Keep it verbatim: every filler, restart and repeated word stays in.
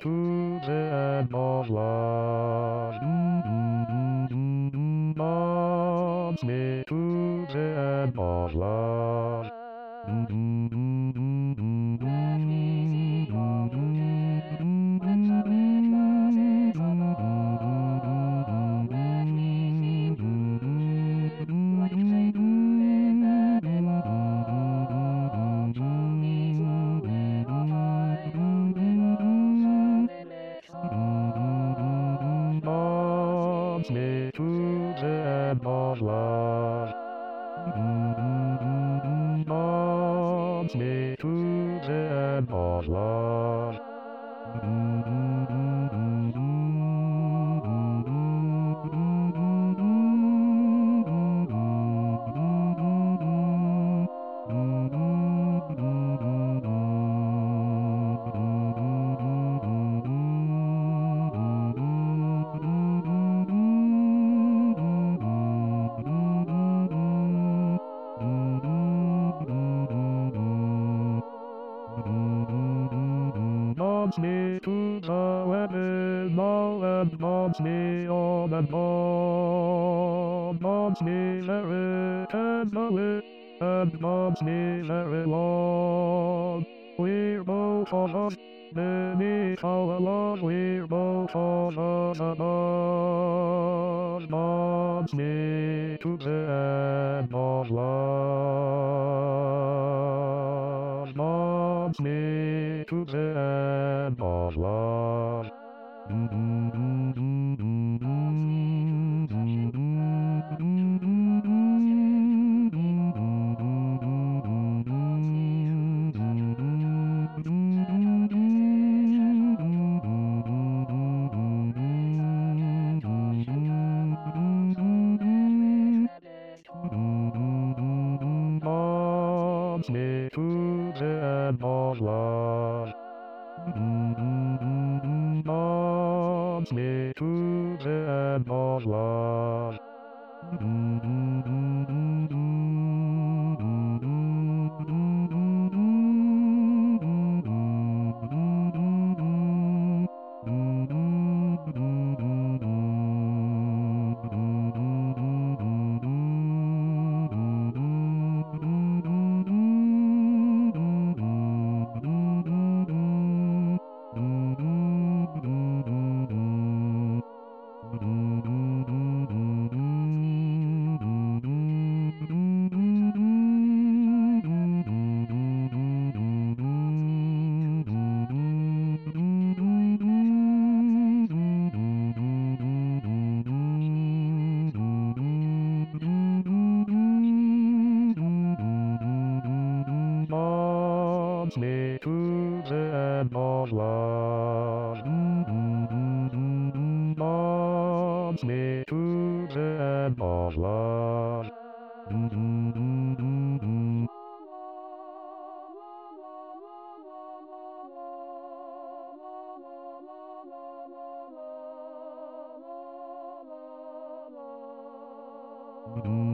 to the end of life. Bonds me to the end of life. Bonds me to the end of life. Bonds me to the end of life. Bonds me to the weapon, ball and bonds me on and on. Bonds me very tenderly, and bonds me very long. We're both of us, beneath our love, we're both of us above. Bonds me to the end of life. Bonds me to the end of life. Bonds me to the end of life. Bonds me to the end of life. Bonds me to the end of life. Bonds me to the end of life. Mm-hmm.